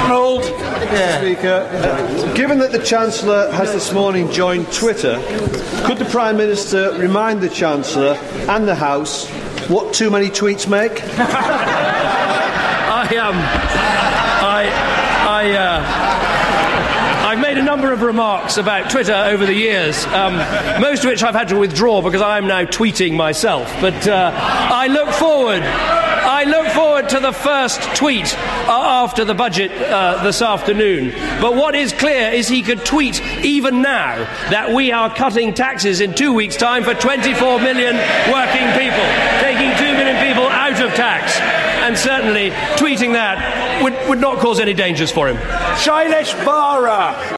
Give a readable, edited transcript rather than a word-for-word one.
Donald! Speaker, given that the Chancellor has this morning joined Twitter, could the Prime Minister remind the Chancellor and the House what too many tweets make? I've made a number of remarks about Twitter over the years, most of which I've had to withdraw because I am now tweeting myself. But I look forward to the first tweet after the budget this afternoon. But what is clear is he could tweet even now that we are cutting taxes in 2 weeks' time for 24 million working people, taking 2 million people out of tax. And certainly tweeting that would not cause any dangers for him. Shailesh Bara!